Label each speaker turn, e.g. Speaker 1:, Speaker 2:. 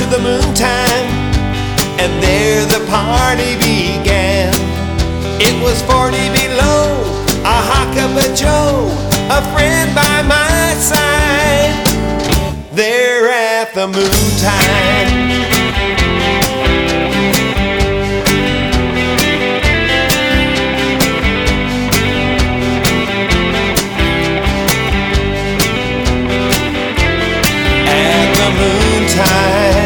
Speaker 1: the moon time, and there the party began. It was 40 below, a hawk of a Joe, a friend by my side, there at the moon time.